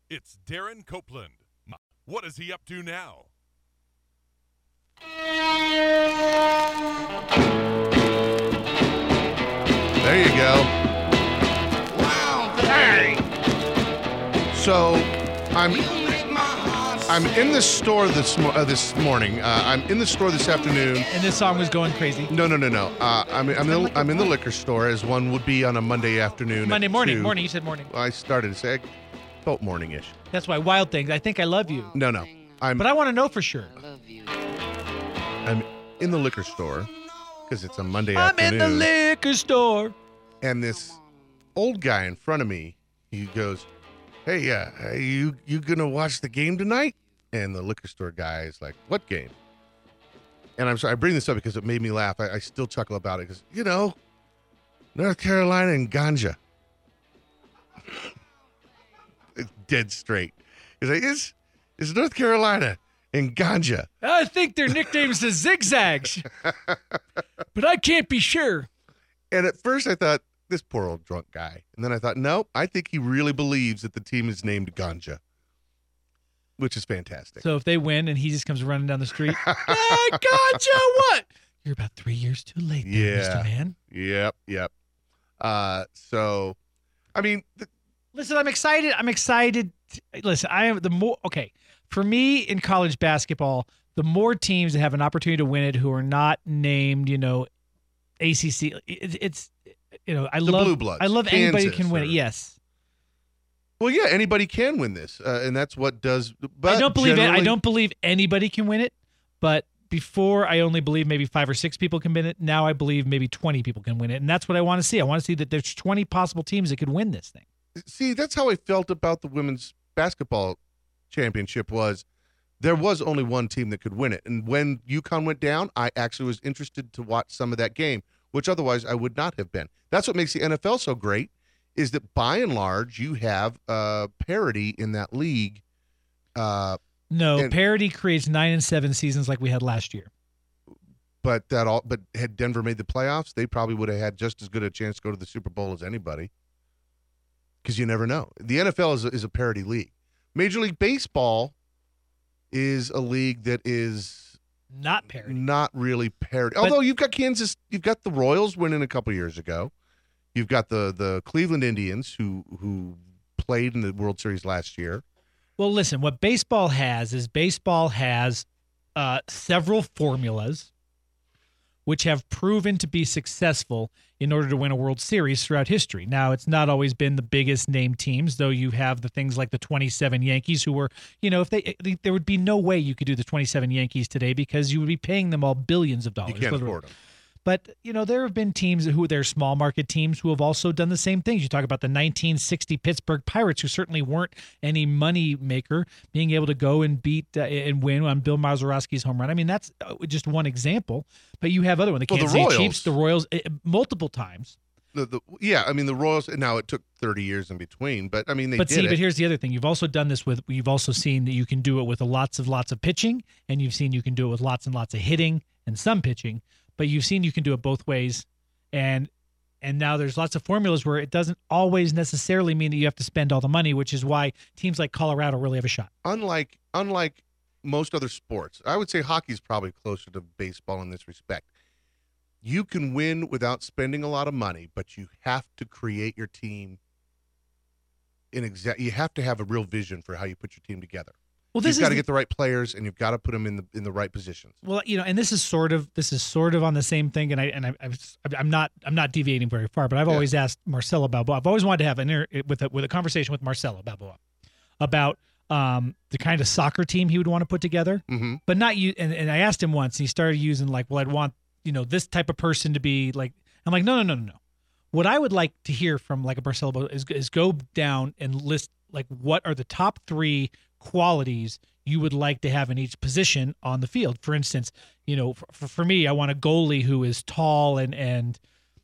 It's Darren Copeland. What is he up to now? There you go. Wow, hey. So, I'm in the store this morning. I'm in the store this afternoon. And this song was going crazy. No. I'm in the liquor store, as one would be on a Monday afternoon. Monday at morning. 2. Morning. You said morning. I started to say, felt morning-ish. That's why Wild Things. I think I love you. No. But I want to know for sure. I'm in the liquor store because it's a Monday I'm afternoon. in the liquor store. And this old guy in front of me, he goes, "Hey, you gonna watch the game tonight?" And the liquor store guy is like, "What game?" And I'm sorry, I bring this up because it made me laugh. I still chuckle about it because, North Carolina and ganja. Dead straight. He's like, it's North Carolina and ganja. I think their nickname's the Zigzags. But I can't be sure. And at first I thought, this poor old drunk guy. And then I thought, no, I think he really believes that the team is named Ganja, which is fantastic. So if they win and he just comes running down the street, hey, Ganja, what? You're about 3 years too late there, Mr. Man. Yep. So, I mean... Listen, I'm excited. Listen, I am for me in college basketball, the more teams that have an opportunity to win it who are not named, ACC, I love Blue Bloods. I love anybody who Kansas can win it. Yes. Well, yeah, anybody can win this, and that's what does. But I don't believe anybody can win it. But before, I only believe maybe 5 or 6 people can win it. Now I believe maybe 20 people can win it, and that's what I want to see. I want to see that there's 20 possible teams that could win this thing. See, that's how I felt about the women's basketball championship. There was only one team that could win it, and when UConn went down, I actually was interested to watch some of that game, which otherwise I would not have been. That's what makes the NFL so great, is that by and large you have parity in that league. Parity creates 9 and 7 seasons like we had last year. But had Denver made the playoffs, they probably would have had just as good a chance to go to the Super Bowl as anybody. Because you never know. The NFL is a parity league. Major League Baseball is a league that is not parity. Not really parity. Although you've got Kansas, you've got the Royals winning a couple years ago. You've got the Cleveland Indians who played in the World Series last year. Well, listen, what baseball has several formulas which have proven to be successful in order to win a World Series throughout history. Now, it's not always been the biggest name teams, though you have the things like the 27 Yankees who were, if there would be no way you could do the 27 Yankees today because you would be paying them all billions of dollars. You can't afford them. But, there have been teams they're small market teams who have also done the same things. You talk about the 1960 Pittsburgh Pirates, who certainly weren't any money maker, being able to go and beat and win on Bill Mazeroski's home run. I mean, that's just one example. But you have other ones. The Kansas City Chiefs, the Royals, multiple times. The Royals, now it took 30 years in between, but I mean, they did it. But here's the other thing. You've also done this you've also seen that you can do it with lots of pitching, and you've seen you can do it with lots and lots of hitting and some pitching. But you've seen you can do it both ways, and now there's lots of formulas where it doesn't always necessarily mean that you have to spend all the money, which is why teams like Colorado really have a shot. Unlike most other sports, I would say hockey's probably closer to baseball in this respect. You can win without spending a lot of money, but you have to create your team you have to have a real vision for how you put your team together. Well, you've got to get the right players, and you've got to put them in the right positions. Well, and this is sort of on the same thing, and I'm not deviating very far, but I've always asked Marcelo Balboa. I've always wanted to have with a conversation with Marcelo Balboa about the kind of soccer team he would want to put together, but not you. And I asked him once, and he started using I'd want this type of person to be like. I'm like, no. What I would like to hear from a Marcelo Balboa is go down and list what are the top 3 qualities you would like to have in each position on the field. For instance, for me, I want a goalie who is tall and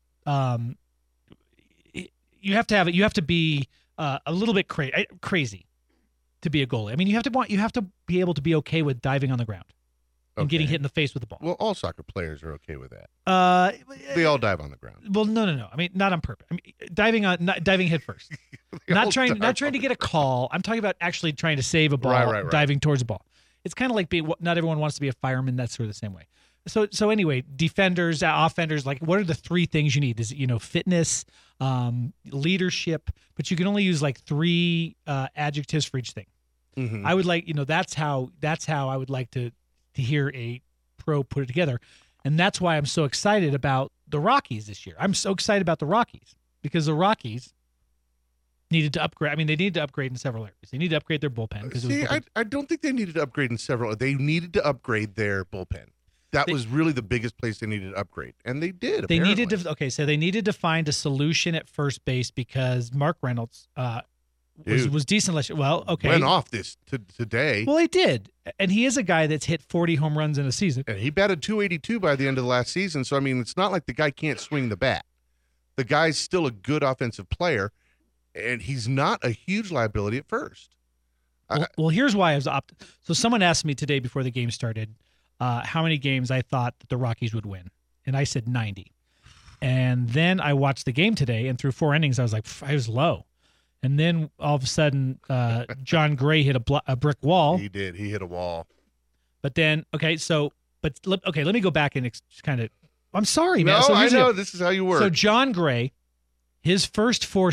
you have to be a little bit crazy to be a goalie. I mean, you have to be able to be okay with diving on the ground. and getting Okay. hit in the face with the ball. Well, all soccer players are okay with that. Uh, They all dive on the ground. well, no. I mean, not on purpose. I mean, diving head first. They all not trying dive to on get a call. I'm talking about actually trying to save a ball, Right. diving towards a ball. It's kind of like being. Not everyone wants to be a fireman. That's sort of the same way. So anyway, defenders, offenders, like what are the three things you need? Is it, fitness, leadership, but you can only use like three adjectives for each thing. Mhm. I would like, that's how I would like to hear a pro put it together. And that's why I'm so excited about the Rockies this year. I'm so excited about the Rockies because the Rockies needed to upgrade. I mean, they needed to upgrade in several areas. They need to upgrade their bullpen because See, I don't think they needed to upgrade in several. They needed to upgrade their bullpen. That was really the biggest place they needed to upgrade, and they did. They apparently. needed to. Okay, so they needed to find a solution at first base because Mark Reynolds Dude. was decent last year. Well, okay, went off this today, Well, he did, and he is a guy that's hit 40 home runs in a season. and he batted 282 by the end of the last season. So I mean, it's not like the guy can't swing the bat. The guy's still a good offensive player, and he's not a huge liability at first. Well, here's why I was So someone asked me today before the game started how many games I thought that the Rockies would win, and I said 90. And then I watched the game today, and through 4 innings, I was like, I was low. And then all of a sudden, John Gray hit a brick wall. He did. He hit a wall. But then, let me go back and kind of. I'm sorry, man. No, So I here's the know deal. this is how you work. So John Gray, his first 4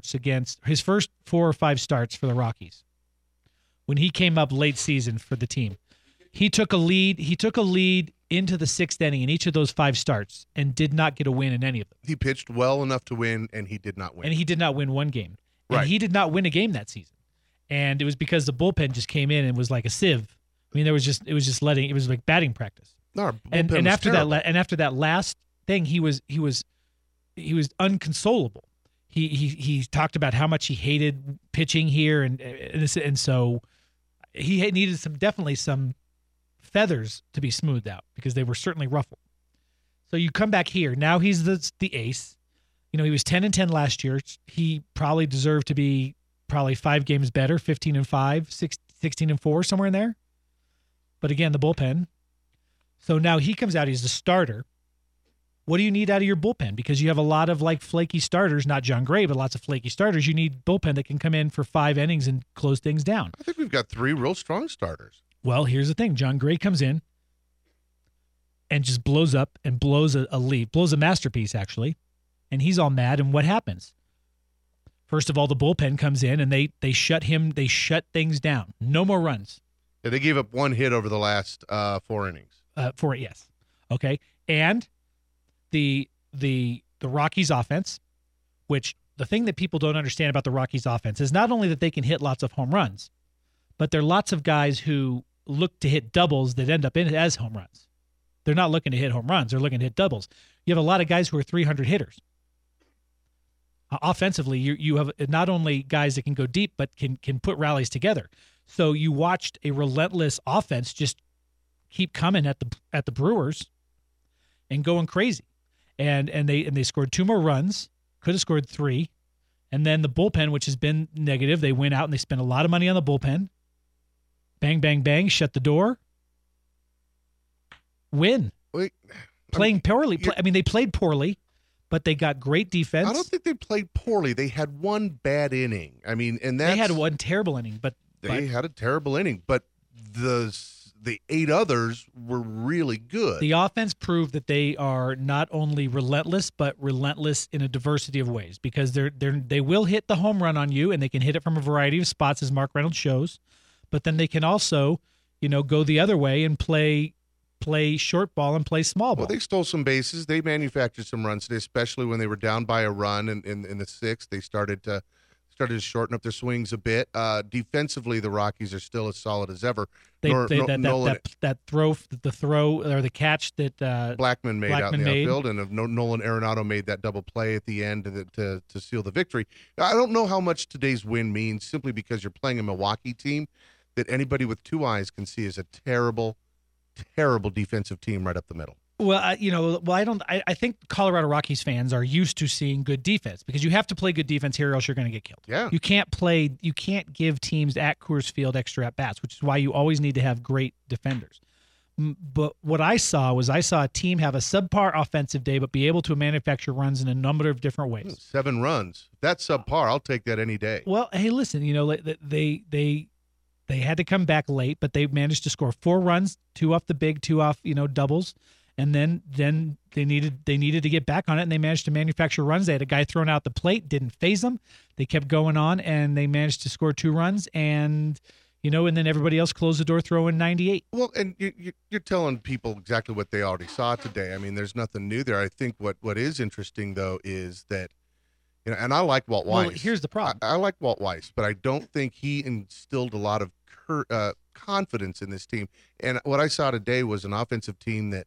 or 5 starts for the Rockies, when he came up late season for the team, he took a lead. He took a lead into the 6th inning in each of those 5 starts and did not get a win in any of them. He pitched well enough to win, and he did not win. And he did not win one game. And Right. he did not win a game that season. And it was because the bullpen just came in and was like a sieve. I mean, it was like batting practice. No, our And bullpen was after terrible. after that last thing, he was unconsolable. He talked about how much he hated pitching here, and so he needed definitely some feathers to be smoothed out because they were certainly ruffled. So you come back here now. He's the ace. He was 10-10 last year. He probably deserved to be 5 games better, 15-5, 16-4, somewhere in there. But again, the bullpen. So now he comes out. He's the starter. What do you need out of your bullpen? Because you have a lot of like flaky starters, not John Gray, but lots of flaky starters. You need bullpen that can come in for 5 innings and close things down. I think we've got 3 real strong starters. Well, here's the thing. John Gray comes in and just blows up and blows a lead, blows a masterpiece, actually. And he's all mad. And what happens? First of all, the bullpen comes in and they shut things down. No more runs. Yeah, they gave up 1 hit over the last 4 innings. For it, yes. Okay. And the Rockies offense, which the thing that people don't understand about the Rockies offense is not only that they can hit lots of home runs, but there are lots of guys who look to hit doubles that end up in it as home runs. They're not looking to hit home runs. They're looking to hit doubles. You have a lot of guys who are 300 hitters. Offensively, you have not only guys that can go deep, but can put rallies together. So you watched a relentless offense just keep coming at the Brewers and going crazy. And they scored 2 more runs, could have scored 3. And then the bullpen, which has been negative, they went out and they spent a lot of money on the bullpen. Bang, bang, bang, shut the door. Win. Wait, Playing poorly. They played poorly, but they got great defense. I don't think they played poorly. They had 1 bad inning. I mean, and They had one terrible inning, but They had a terrible inning, but the 8 others were really good. the offense proved that they are not only relentless, but relentless in a diversity of ways because they will hit the home run on you, and they can hit it from a variety of spots, as Mark Reynolds shows. But then they can also, go the other way and play short ball and play small ball. Well, they stole some bases. They manufactured some runs today, especially when they were down by a run in the 6th. They started to shorten up their swings a bit. Defensively, the Rockies are still as solid as ever. That throw or the catch that Blackman made out in the made. outfield, and Nolan Arenado made that double play at the end to seal the victory. I don't know how much today's win means, simply because you're playing a Milwaukee team that anybody with 2 eyes can see is a terrible, terrible defensive team right up the middle. Well, I think Colorado Rockies fans are used to seeing good defense because you have to play good defense here or else you're going to get killed. Yeah. You can't give teams at Coors Field extra at bats, which is why you always need to have great defenders. But what I saw a team have a subpar offensive day, but be able to manufacture runs in a number of different ways. 7 runs. That's subpar. I'll take that any day. Well, hey, listen, they had to come back late, but they managed to score 4 runs, 2 off the big, 2 off, doubles. And then they needed to get back on it, and they managed to manufacture runs. They had a guy thrown out the plate, didn't phase them. They kept going on, and they managed to score 2 runs, and then everybody else closed the door, throwing 98. Well, and you're telling people exactly what they already saw today. I mean, there's nothing new there. I think what is interesting though is that, and I like Walt Weiss. Well, here's the problem. I like Walt Weiss, but I don't think he instilled a lot of confidence in this team. And what I saw today was an offensive team that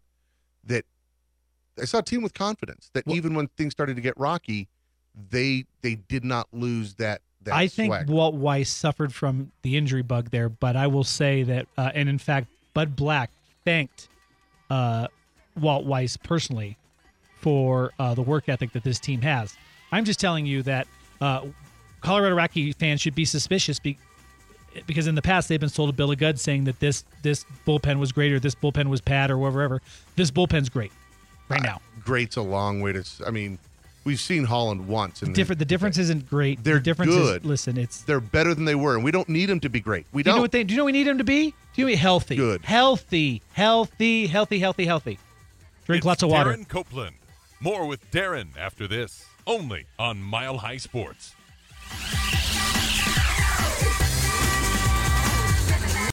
I saw a team with confidence that even when things started to get rocky, they did not lose that I think swag. Walt Weiss suffered from the injury bug there, but I will say that, and in fact, Bud Black thanked Walt Weiss personally for the work ethic that this team has. I'm just telling you that Colorado Rocky fans should be suspicious because in the past they've been sold a bill of goods saying that this bullpen was great or this bullpen was bad or whatever. This bullpen's great right now. Great's a long way to. I mean, we've seen Holland once, and the difference isn't great. They're the difference good. Is, listen, they're better than they were, and we don't need them to be great. We do don't. Do you know what we need them to be? Do you know healthy? Good. Healthy. Drink It's lots of water. Darren Copeland. More with Darren after this, only on Mile High Sports.